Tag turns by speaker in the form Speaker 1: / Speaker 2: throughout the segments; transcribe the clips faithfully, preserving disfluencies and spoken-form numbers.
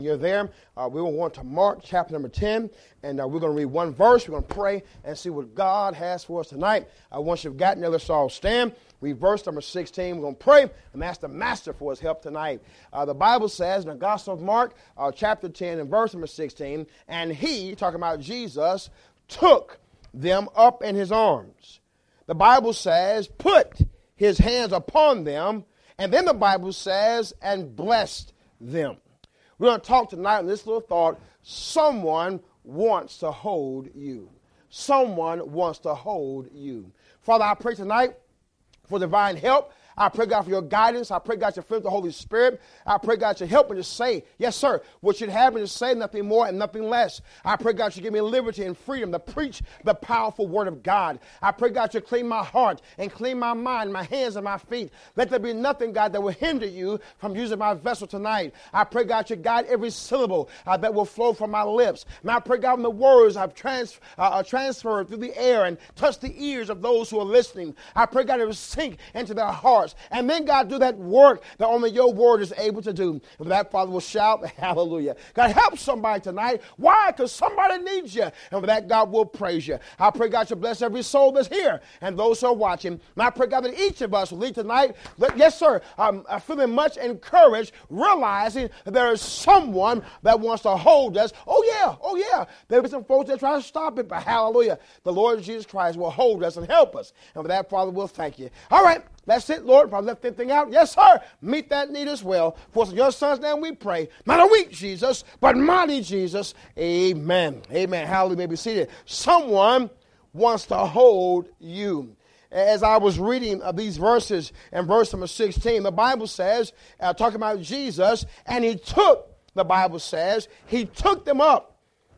Speaker 1: You're there. Uh, we will go on to Mark chapter number ten, and uh, we're going to read one verse. We're going to pray and see what God has for us tonight. Uh, once you've gotten there, let's all stand. Read verse number sixteen. We're going to pray and ask the Master for his help tonight. Uh, the Bible says in the Gospel of Mark, uh, chapter ten, and verse number sixteen, and he, talking about Jesus, took them up in his arms. The Bible says, put his hands upon them, and then the Bible says, and blessed them. We're going to talk tonight on this little thought. Someone wants to hold you. Someone wants to hold you. Father, I pray tonight for divine help. I pray, God, for your guidance. I pray, God, your fill the Holy Spirit. I pray, God, you help me to say, yes, sir, what you'd have me to say, nothing more and nothing less. I pray, God, you give me liberty and freedom to preach the powerful word of God. I pray, God, you clean my heart and clean my mind, my hands and my feet. Let there be nothing, God, that will hinder you from using my vessel tonight. I pray, God, you guide every syllable uh, that will flow from my lips. And I pray, God, when the words I've trans- uh, are transferred through the air and touch the ears of those who are listening, I pray, God, it will sink into their hearts. And then, God, do that work that only your word is able to do. And that, Father, will shout, hallelujah. God, help somebody tonight. Why? Because somebody needs you. And for that, God will praise you. I pray, God, you bless every soul that's here and those who are watching. And I pray, God, that each of us will leave tonight. Let, yes, sir, I'm, I'm feeling much encouraged, realizing that there is someone that wants to hold us. Oh, yeah, oh, yeah. There be some folks that try to stop it, but hallelujah. The Lord Jesus Christ will hold us and help us. And for that, Father, we'll thank you. All right. That's it, Lord. If I left anything out, yes, sir. Meet that need as well. For in your son's name we pray. Not a weak Jesus, but mighty Jesus. Amen. Amen. Hallelujah. May be seated. Someone wants to hold you. As I was reading uh, these verses in verse number sixteen, the Bible says, uh, talking about Jesus, and he took, the Bible says, he took them up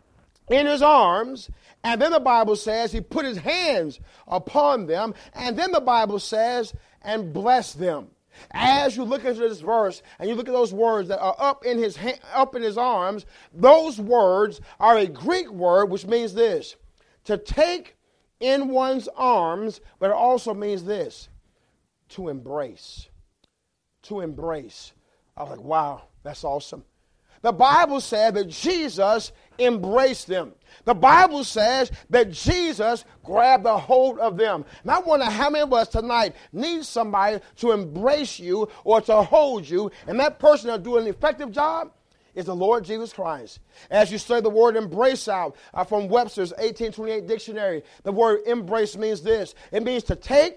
Speaker 1: in his arms. And then the Bible says he put his hands upon them. And then the Bible says, and blessed them. As you look into this verse and you look at those words that are up in his ha- up in his arms, those words are a Greek word which means this: to take in one's arms, but it also means this: to embrace. To embrace. I was like, wow, that's awesome. The Bible said that Jesus embraced them. The Bible says that Jesus grabbed a hold of them. And I wonder how many of us tonight need somebody to embrace you or to hold you, and that person that'll do an effective job is the Lord Jesus Christ. As you study the word embrace out uh, from Webster's eighteen twenty-eight dictionary, the word embrace means this. It means to take,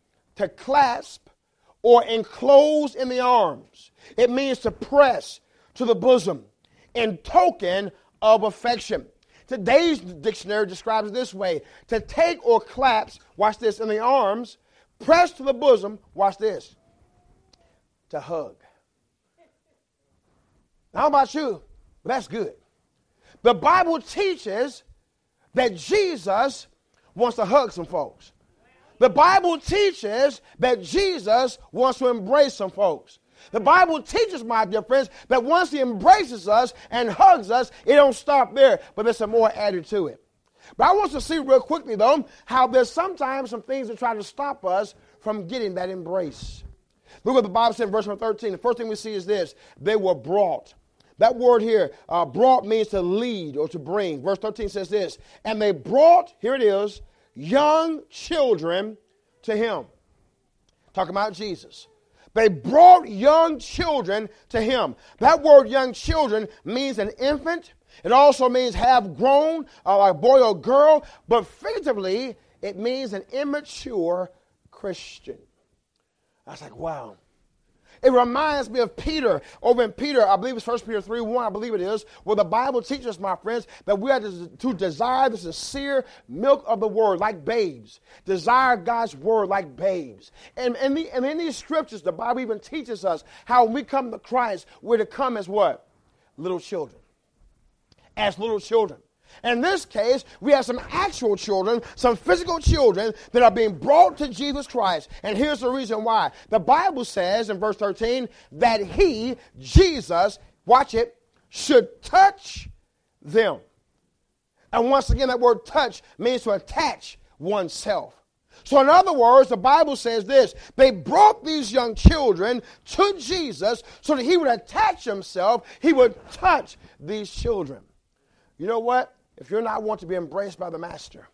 Speaker 1: to clasp, or enclose in the arms. It means to press to the bosom in token of affection. Today's dictionary describes it this way: to take or clasp, watch this, in the arms, press to the bosom, watch this, to hug. Now, how about you? But that's good. The Bible teaches that Jesus wants to hug some folks. The Bible teaches that Jesus wants to embrace some folks. The Bible teaches, my dear friends, that once he embraces us and hugs us, it don't stop there, but there's some more added to it. But I want to see real quickly, though, how there's sometimes some things that try to stop us from getting that embrace. Look what the Bible said in verse number thirteen. The first thing we see is this: they were brought. That word here, uh, brought, means to lead or to bring. Verse thirteen says this: and they brought, here it is, young children to him. Talking about Jesus. They brought young children to him. That word young children means an infant. It also means have grown, uh, like a boy or girl. But figuratively, it means an immature Christian. I was like, wow. It reminds me of Peter. Over in Peter, I believe it's First Peter three one, I believe it is, where the Bible teaches us, my friends, that we are to, to desire the sincere milk of the word like babes. Desire God's word like babes. And, and, the, and in these scriptures, the Bible even teaches us how when we come to Christ, we're to come as what? Little children. As little children. In this case, we have some actual children, some physical children that are being brought to Jesus Christ. And here's the reason why. The Bible says in verse thirteen that he, Jesus, watch it, should touch them. And once again, that word touch means to attach oneself. So in other words, the Bible says this: they brought these young children to Jesus so that he would attach himself, he would touch these children. You know what? If you're not want to be embraced by the master,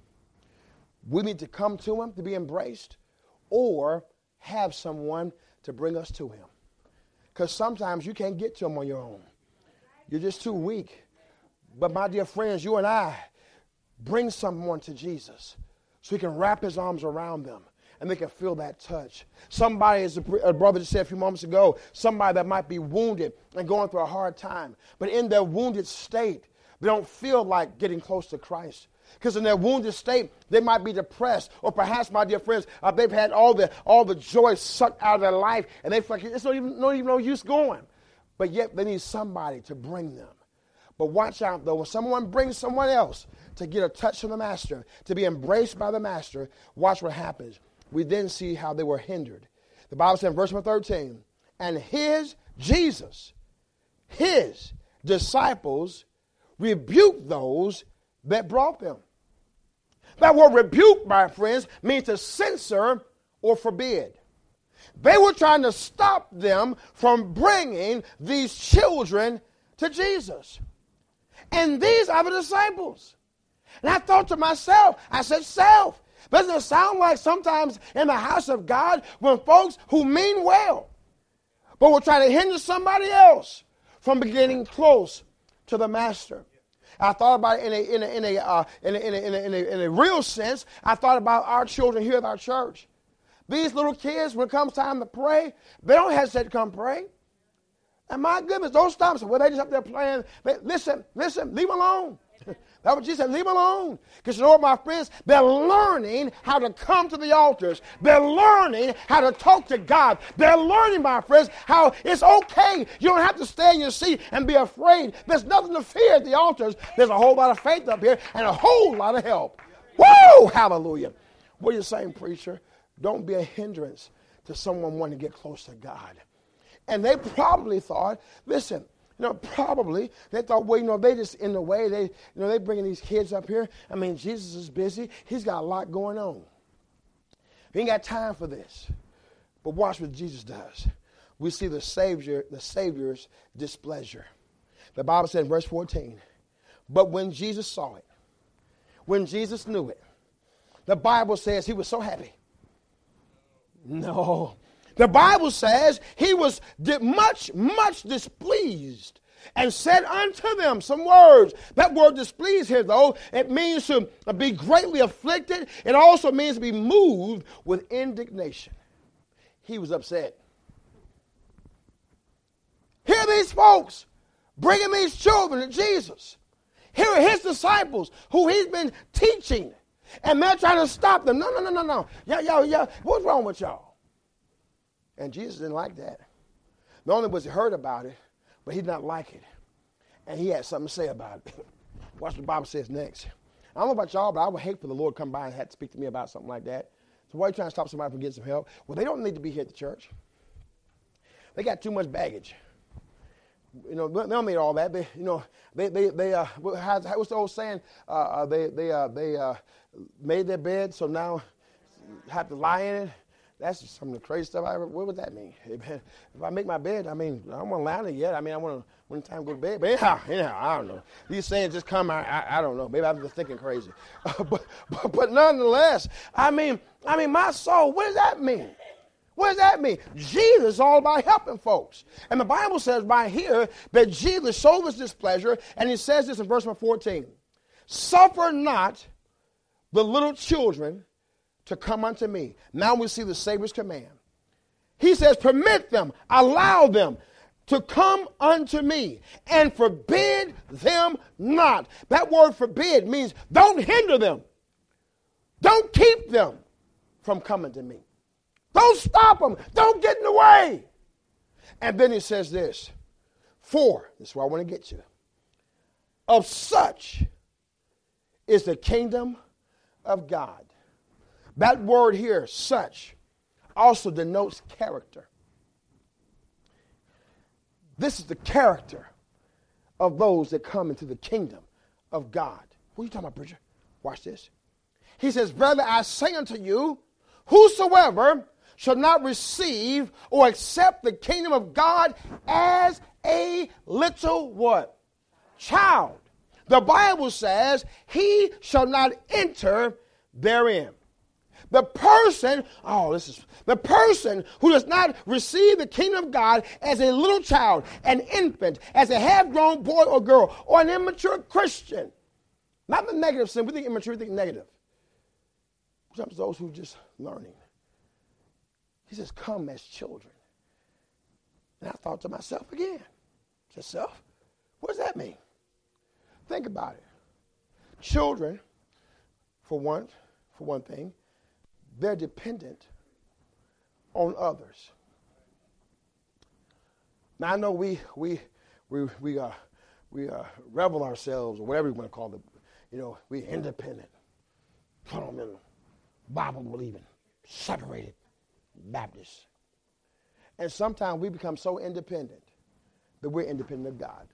Speaker 1: we need to come to him to be embraced or have someone to bring us to him. Because sometimes you can't get to him on your own. You're just too weak. But my dear friends, you and I, bring someone to Jesus so he can wrap his arms around them and they can feel that touch. Somebody, as a brother just said a few moments ago, somebody that might be wounded and going through a hard time, but in their wounded state, they don't feel like getting close to Christ. Because in their wounded state, they might be depressed. Or perhaps, my dear friends, uh, they've had all the all the joy sucked out of their life, and they feel like it's not even, not even no use going. But yet they need somebody to bring them. But watch out, though. When someone brings someone else to get a touch from the master, to be embraced by the master, watch what happens. We then see how they were hindered. The Bible says in verse number thirteen, and his, Jesus, his disciples rebuked those that brought them. That word rebuke, my friends, means to censor or forbid. They were trying to stop them from bringing these children to Jesus. And these are the disciples. And I thought to myself, I said, self, doesn't it sound like sometimes in the house of God when folks who mean well, but will try to hinder somebody else from getting close to the master? I thought about it in a in a in a, uh, in, a, in, a, in, a, in, a, in a real sense. I thought about our children here at our church. These little kids, when it comes time to pray, they don't hesitate to come pray. And my goodness, don't stop. So, well, they just up there playing. They, listen, listen, leave them alone. That's what Jesus said, leave them alone. Because you know what, my friends? They're learning how to come to the altars. They're learning how to talk to God. They're learning, my friends, how it's okay. You don't have to stay in your seat and be afraid. There's nothing to fear at the altars. There's a whole lot of faith up here and a whole lot of help. Woo! Hallelujah. What are you saying, preacher? Don't be a hindrance to someone wanting to get close to God. And they probably thought, listen, you know, probably they thought, well, you know, they just in the way. They, you know, they bringing these kids up here. I mean, Jesus is busy. He's got a lot going on. He ain't got time for this. But watch what Jesus does. We see the Savior, the Savior's displeasure. The Bible said in verse fourteen, but when Jesus saw it, when Jesus knew it, the Bible says he was so happy. No. The Bible says he was much, much displeased and said unto them some words. That word displeased here, though, it means to be greatly afflicted. It also means to be moved with indignation. He was upset. Here are these folks bringing these children to Jesus. Here are his disciples who he's been teaching. And they're trying to stop them. No, no, no, no, no. Y'all, y'all, y'all, what's wrong with y'all? And Jesus didn't like that. Not only was he heard about it, but he did not like it. And he had something to say about it. Watch what the Bible says next. I don't know about y'all, but I would hate for the Lord to come by and have to speak to me about something like that. So why are you trying to stop somebody from getting some help? Well, they don't need to be here at the church. They got too much baggage. You know, they don't need all that. They, you know, they, they, they. Uh, what's the old saying? Uh, they, they, uh, they uh, made their bed, so now have to lie in it. That's just some of the crazy stuff I ever, what would that mean? If I make my bed, I mean, I don't want to lie in it yet. I mean, I want to, when the time to go to bed. But anyhow, anyhow, I don't know. These sayings just come, I, I, I don't know. Maybe I'm just thinking crazy. Uh, but, but, but nonetheless, I mean, I mean, my soul, what does that mean? What does that mean? Jesus is all about helping folks. And the Bible says right here that Jesus showed his displeasure, and he says this in verse number fourteen. Suffer not the little children to come unto me. Now we see the Savior's command. He says, permit them, allow them to come unto me and forbid them not. That word forbid means don't hinder them. Don't keep them from coming to me. Don't stop them. Don't get in the way. And then he says this, for, this is where I want to get you, of such is the kingdom of God. That word here, such, also denotes character. This is the character of those that come into the kingdom of God. What are you talking about, preacher? Watch this. He says, brother, I say unto you, Whosoever shall not receive or accept the kingdom of God as a little what? Child. The Bible says he shall not enter therein. The person, oh, this is, the person who does not receive the kingdom of God as a little child, an infant, as a half-grown boy or girl, or an immature Christian. Not the negative sin. We think immature, we think negative. Sometimes those who are just learning. He says, come as children. And I thought to myself again, I said, self, what does that mean? Think about it. Children, for one, for one thing, they're dependent on others. Now I know we we we we uh we uh rebel ourselves or whatever you want to call it. You know, we're independent. Put them in Bible believing, separated Baptists. And sometimes we become so independent that we're independent of God.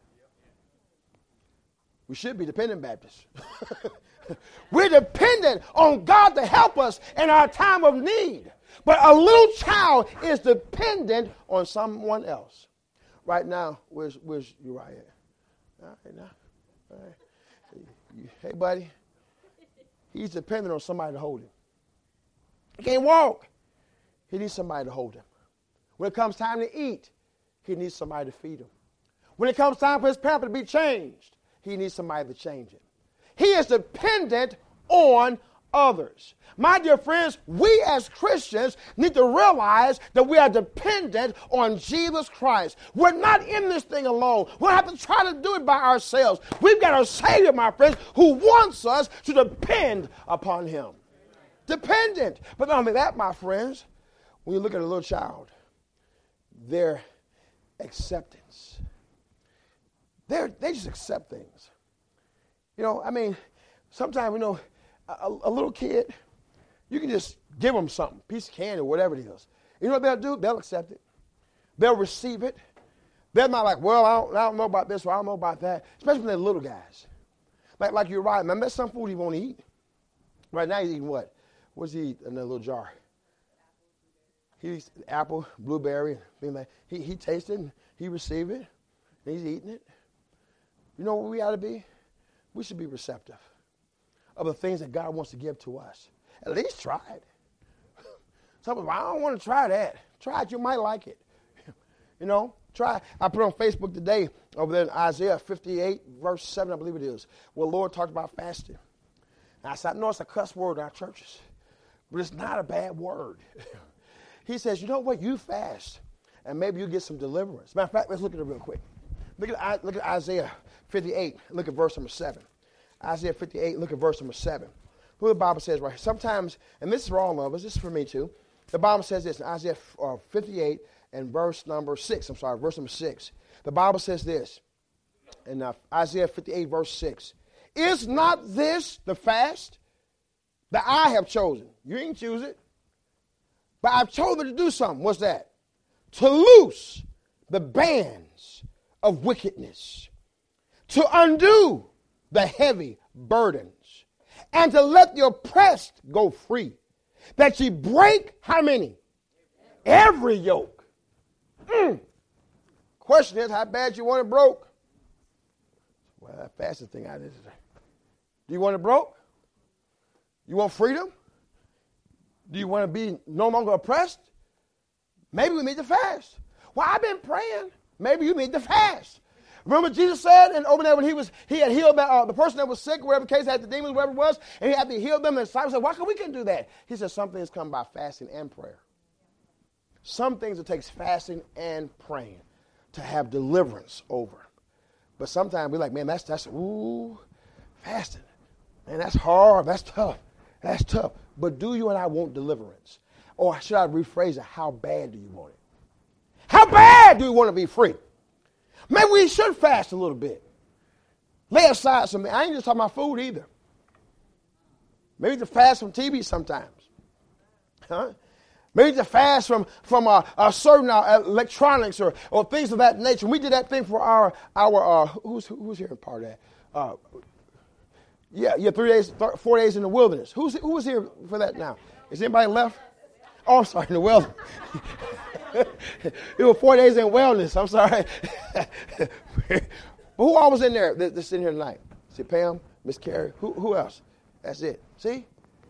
Speaker 1: We should be dependent Baptists. We're dependent on God to help us in our time of need. But a little child is dependent on someone else. Right now, where's, where's Uriah? All right, now. All right. Hey, buddy. He's dependent on somebody to hold him. He can't walk. He needs somebody to hold him. When it comes time to eat, he needs somebody to feed him. When it comes time for his pamper to be changed, he needs somebody to change it. He is dependent on others. My dear friends, we as Christians need to realize that we are dependent on Jesus Christ. We're not in this thing alone. We don't have to try to do it by ourselves. We've got a Savior, my friends, who wants us to depend upon him. Dependent. But not only that, my friends, when you look at a little child, their acceptance. They're, they just accept things. You know, I mean, sometimes, you know, a, a little kid, you can just give them something, piece of candy or whatever it is. You know what they'll do? They'll accept it. They'll receive it. They're not like, well, I don't, I don't know about this or I don't know about that, especially when they're little guys. Like, like you're right, man, there's some food he won't eat. Right now he's eating what? What's he eat in that little jar? He eats apple, blueberry, things like that. He, he tasted it, and he received it, and he's eating it. You know what we ought to be? We should be receptive of the things that God wants to give to us. At least try it. Some people, I don't want to try that. Try it. You might like it. You know, try. I put on Facebook today over there in Isaiah fifty-eight, verse seven, I believe it is, where the Lord talked about fasting. And I said, I know it's a cuss word in our churches, but it's not a bad word. He says, you know what? You fast, and maybe you get some deliverance. Matter of fact, let's look at it real quick. Look at, look at Isaiah fifty-eight. Look at verse number seven. Isaiah fifty-eight, look at verse number seven. Look what the Bible says right here. Sometimes, and this is for all of us, this is for me too. The Bible says this in Isaiah uh, fifty-eight and verse number six. I'm sorry, verse number six. The Bible says this in uh, Isaiah fifty-eight, verse six. Is not this the fast that I have chosen? You didn't choose it. But I've chosen to do something. What's that? To loose the bands of wickedness, to undo the heavy burdens, and to let the oppressed go free, that ye break how many? Every yoke. Mm. Question is, how bad you want it broke? Well, that fasting thing I did. Do you want it broke? You want freedom? Do you want to be no longer oppressed? Maybe we need to fast. Well, I've been praying. Maybe you need to fast. Remember Jesus said, and over there when he was, he had healed the, uh, the person that was sick, whatever case, had the demons, whatever it was, and he had to heal them. And the disciples said, why can we can do that? He said, some things come by fasting and prayer. Some things it takes fasting and praying to have deliverance over. But sometimes we're like, man, that's, that's, ooh, fasting. Man, that's hard. That's tough. That's tough. But do you and I want deliverance? Or should I rephrase it? How bad do you want it? How bad do you want to be free? Maybe we should fast a little bit. Lay aside some. I ain't just talking about food either. Maybe to fast from T V sometimes. Huh? Maybe to fast from, from uh, uh, certain uh, electronics or, or things of that nature. We did that thing for our, our uh, who's, who's here in part of that? Uh, yeah, yeah, three days, th- four days in the wilderness. Who's, who was here for that now? Is anybody left? Oh, I'm sorry, in the wellness. It was four days in wellness. I'm sorry. But who all was in there that's sitting here tonight? See, Pam, Miss Carrie. Who, who else? That's it. See?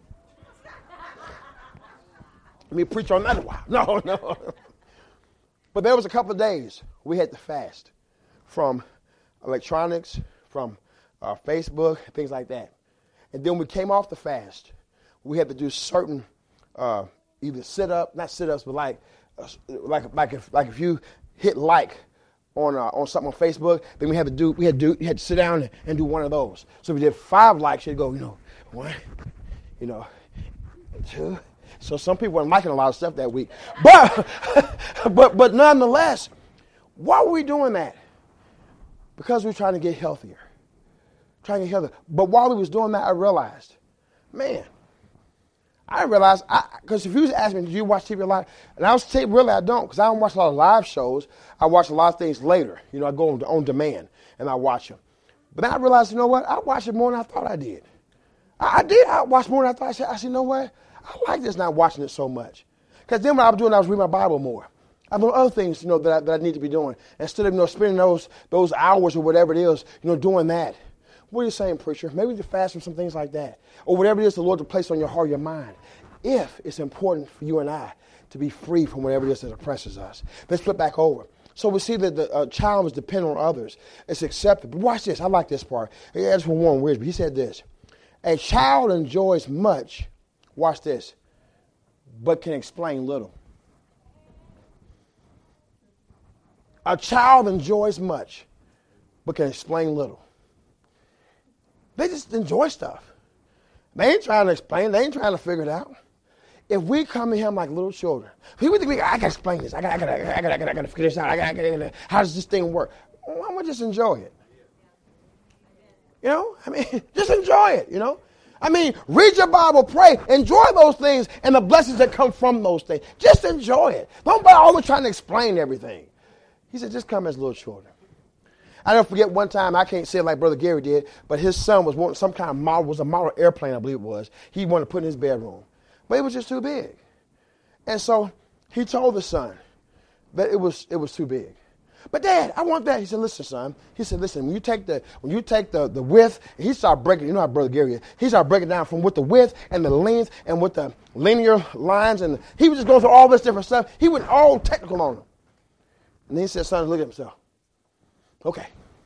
Speaker 1: Let me preach on that a while. No, no. But there was a couple of days we had to fast from electronics, from uh, Facebook, things like that. And then we came off the fast. We had to do certain uh, either sit-up, not sit-ups, but like uh, like like if like if you hit like on uh, on something on Facebook, then we had to do we had to do we had to sit down and, and do one of those. So we did five likes. You'd go, you know, one, you know, two. So some people weren't liking a lot of stuff that week, but but but nonetheless, why were we doing that? Because we were trying to get healthier, trying to get healthier. But while we was doing that, I realized, man, I realized because if you was asking me, did you watch T V a lot? And I was saying, really, I don't, because I don't watch a lot of live shows. I watch a lot of things later. You know, I go on, on demand and I watch them. But then I realized, you know what? I watched it more than I thought I did. I, I did. I watched more than I thought. I said, I said, you know what? I like this not watching it so much. Because then what I was doing, I was reading my Bible more. I was doing other things, you know, that I, that I need to be doing. Instead of, you know, spending those those hours or whatever it is, you know, doing that. What are you saying, preacher? Maybe to fast from some things like that. Or whatever it is the Lord to place on your heart, your mind. If it's important for you and I to be free from whatever it is that oppresses us. Let's flip back over. So we see that the uh, child is dependent on others. It's accepted. But watch this. I like this part. Yeah, that's from Warren Wiersbe. He said this. A child enjoys much. Watch this, but can explain little. A child enjoys much, but can explain little. They just enjoy stuff. They ain't trying to explain. They ain't trying to figure it out. If we come to him like little children, people think, I got to explain this. I got, I got, I got, I got, I got to figure this out. I got, I got, how does this thing work? Well, I'm gonna just enjoy it. You know, I mean, just enjoy it. You know. I mean, read your Bible, pray, enjoy those things and the blessings that come from those things. Just enjoy it. Don't be always trying to explain everything. He said, just come as little children. I never forget one time, I can't say it like Brother Gary did, but his son was wanting some kind of model, was a model airplane, I believe it was. He wanted to put in his bedroom. But it was just too big. And so he told the son that it was it was too big. But Dad, I want that. He said, listen, son. He said, listen, when you take the when you take the, the width, and he started breaking, you know how Brother Gary is. He started breaking down from with the width and the length and with the linear lines. And he was just going through all this different stuff. He went all technical on them. And then he said, son, look at himself. Okay.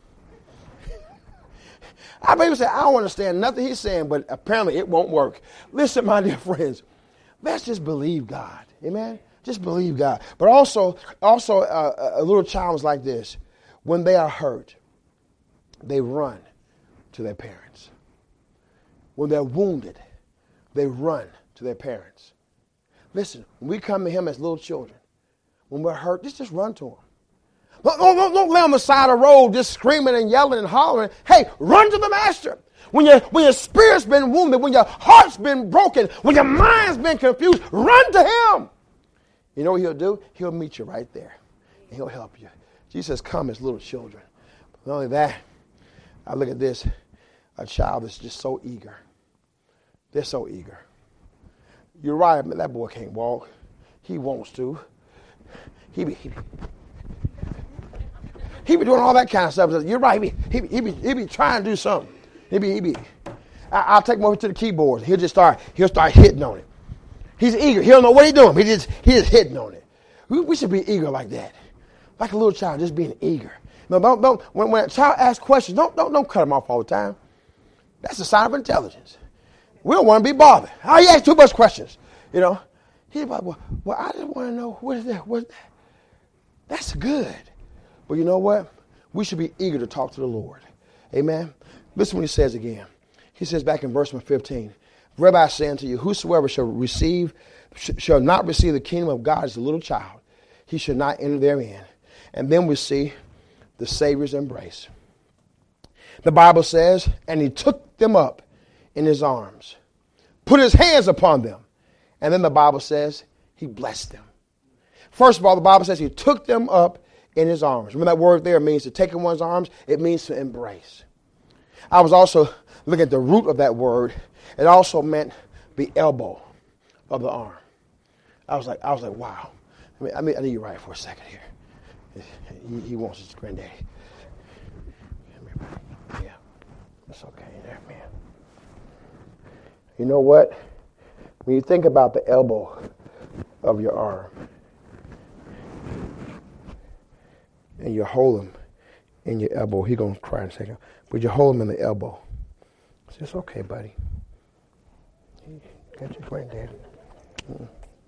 Speaker 1: I maybe said, I don't understand nothing he's saying, but apparently it won't work. Listen, my dear friends, let's just believe God. Amen? Just believe God. But also, also uh, a little child is like this. When they are hurt, they run to their parents. When they're wounded, they run to their parents. Listen, when we come to him as little children, when we're hurt, just, just run to him. Don't, don't, don't lay on the side of the road just screaming and yelling and hollering. Hey, run to the master. When, your when your spirit's been wounded, when your heart's been broken, when your mind's been confused, run to him. You know what he'll do? He'll meet you right there, and he'll help you. Jesus says, come as little children. But not only that, I look at this, a child that's just so eager. They're so eager. You're right, that boy can't walk. He wants to. He be, he be, he be doing all that kind of stuff. You're right, he be, he be, he be, he be trying to do something. He be, he be. I, I'll take him over to the keyboard. He'll just start, he'll start hitting on it. He's eager. He don't know what he's doing. He just he just hitting on it. We, we should be eager like that, like a little child, just being eager. No, don't don't. When, when a child asks questions, don't don't don't cut him off all the time. That's a sign of intelligence. We don't want to be bothered. Oh, he asks too much questions. You know, he's like, well, well, I just want to know what is that? What is that? That's good. But you know what? We should be eager to talk to the Lord. Amen. Listen what he says again. He says back in verse fifteen. Verily I say unto you, whosoever shall receive, sh- shall not receive the kingdom of God as a little child, he shall not enter therein. And then we see the Savior's embrace. The Bible says, and he took them up in his arms, put his hands upon them. And then the Bible says he blessed them. First of all, the Bible says he took them up in his arms. Remember that word there means to take in one's arms? It means to embrace. I was also looking at the root of that word. It also meant the elbow of the arm. I was like, I was like, wow. I mean, I mean, I need you right for a second here. He, he wants his granddaddy. Yeah, it's okay there, man. You know what? When you think about the elbow of your arm, and you hold him in your elbow, he's going to cry in a second, but you hold him in the elbow. It's okay, buddy. You got your granddaddy. Mm.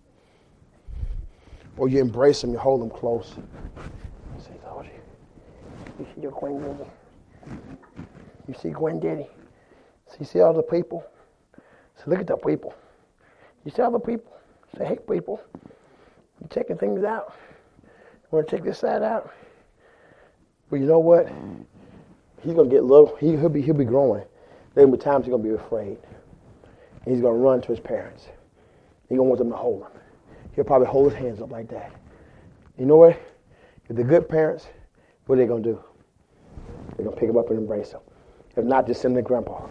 Speaker 1: Or you embrace him, you hold him close. You say, Lord, you see your granddaddy? You see granddaddy? So you see all the people? So look at the people. You see all the people? Say, hey, people, you checking things out? You want to check this side out? But you know what? He's gonna get little. He, he'll be he'll be growing. There'll be times he's gonna be afraid. And he's gonna run to his parents. He's gonna want them to hold him. He'll probably hold his hands up like that. You know what? If they're good parents, what are they gonna do? They're gonna pick him up and embrace him. If not, just send him to grandpa.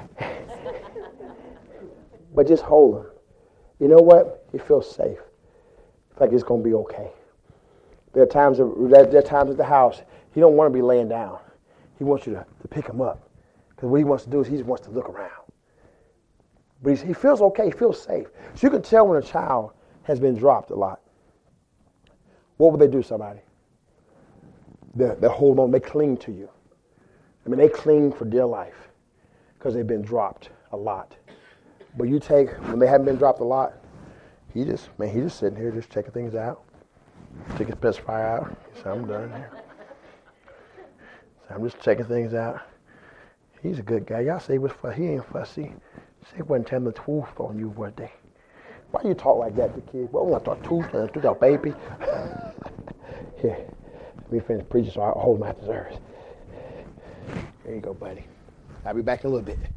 Speaker 1: But just hold him. You know what? He feels safe. It's like it's gonna be okay. There are times there are times at the house he don't want to be laying down. He wants you to, to pick him up. Because what he wants to do is he just wants to look around. But he's, he feels okay. He feels safe. So you can tell when a child has been dropped a lot. What would they do, somebody? They, they hold on. They cling to you. I mean, they cling for dear life because they've been dropped a lot. But you take, when they haven't been dropped a lot, he just, man, he's just sitting here just checking things out. Take his pacifier out. He said, I'm done here. So I'm just checking things out. He's a good guy. Y'all say he was fussy. He ain't fussy. Say he wasn't telling the truth on you one day. Why you talk like that to kids? Well, I want to talk truth and to that baby. Here, let me finish preaching so I hold my desserts. There you go, buddy. I'll be back in a little bit.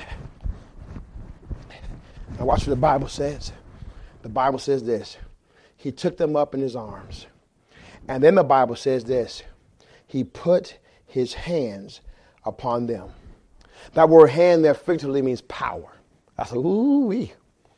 Speaker 1: Now watch what the Bible says. The Bible says this. He took them up in his arms. And then the Bible says this. He put his hands upon them. That word hand there figuratively means power. I said, ooh-wee.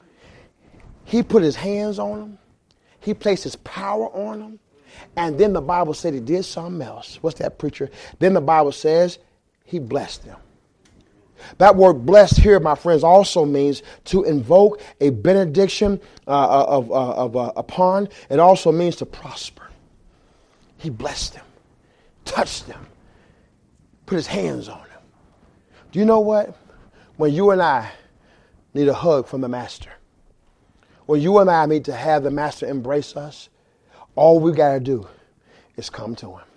Speaker 1: He put his hands on them. He placed his power on them. And then the Bible said he did something else. What's that, preacher? Then the Bible says he blessed them. That word blessed here, my friends, also means to invoke a benediction uh, of, uh, of uh, upon. It also means to prosper. He blessed them, touched them, put his hands on them. Do you know what? When you and I need a hug from the Master, when you and I need to have the Master embrace us, all we got to do is come to him.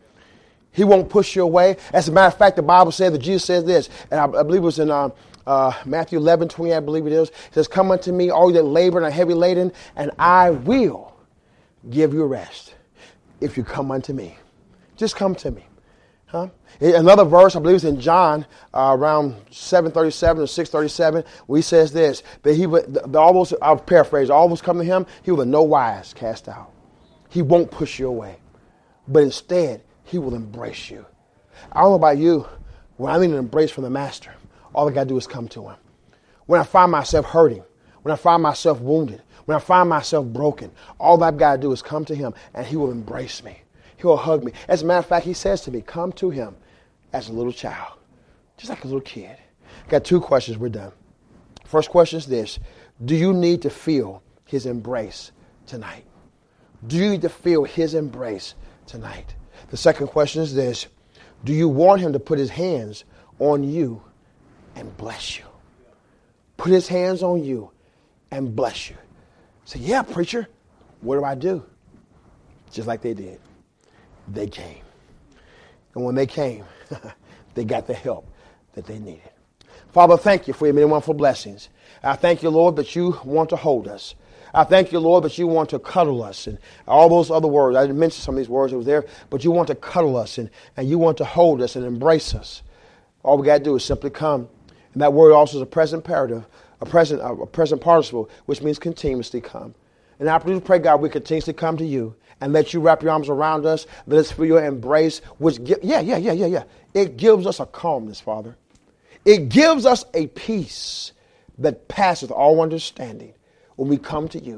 Speaker 1: He won't push you away. As a matter of fact, the Bible says that Jesus says this, and I, I believe it was in uh, uh, Matthew eleven twenty, I believe it is. It says, come unto me, all you that labor and are heavy laden, and I will give you rest if you come unto me. Just come to me. Huh? Another verse, I believe it's in John, uh, around seven thirty-seven or six thirty-seven, where he says this, that he would, the, the, almost, I'll paraphrase, all those come to him, he will in no wise cast out. He won't push you away. But instead, he will embrace you. I don't know about you. When I need an embrace from the Master, all I got to do is come to him. When I find myself hurting, when I find myself wounded, when I find myself broken, all I've got to do is come to him and he will embrace me. He will hug me. As a matter of fact, he says to me, come to him as a little child, just like a little kid. Got two questions. We're done. First question is this. Do you need to feel his embrace tonight? Do you need to feel his embrace tonight? The second question is this. Do you want him to put his hands on you and bless you? Put his hands on you and bless you. Say, yeah, preacher, what do I do? Just like they did. They came. And when they came, they got the help that they needed. Father, thank you for your many wonderful blessings. I thank you, Lord, that you want to hold us. I thank you, Lord, that you want to cuddle us and all those other words. I didn't mention some of these words that were there, but you want to cuddle us and, and you want to hold us and embrace us. All we got to do is simply come. And that word also is a present imperative, a present, a present participle, which means continuously come. And I pray, God, we continuously come to you and let you wrap your arms around us. Let us feel your embrace, which, give, yeah, yeah, yeah, yeah, yeah. It gives us a calmness, Father. It gives us a peace that passeth all understanding when we come to you.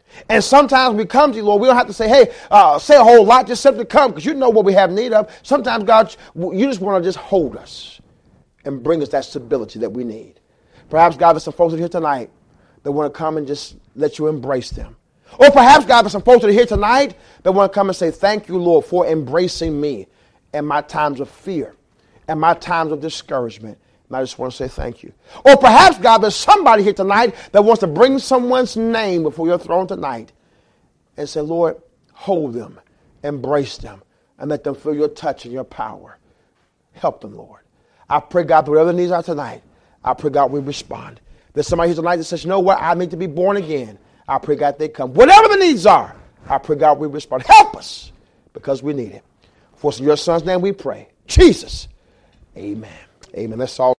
Speaker 1: And sometimes we come to you, Lord, we don't have to say, hey, uh, say a whole lot, just simply come, because you know what we have need of. Sometimes, God, you just want to just hold us and bring us that stability that we need. Perhaps, God, there's some folks that are here tonight that want to come and just let you embrace them. Or perhaps, God, there's some folks that are here tonight that want to come and say, thank you, Lord, for embracing me in my times of fear and my times of discouragement. And I just want to say thank you. Or perhaps, God, there's somebody here tonight that wants to bring someone's name before your throne tonight and say, Lord, hold them, embrace them, and let them feel your touch and your power. Help them, Lord. I pray, God, whatever the needs are tonight, I pray, God, we respond. There's somebody here tonight that says, you know what, I need to be born again. I pray, God, they come. Whatever the needs are, I pray, God, we respond. Help us because we need it. For in your son's name we pray. Jesus. Amen. Amen. That's all.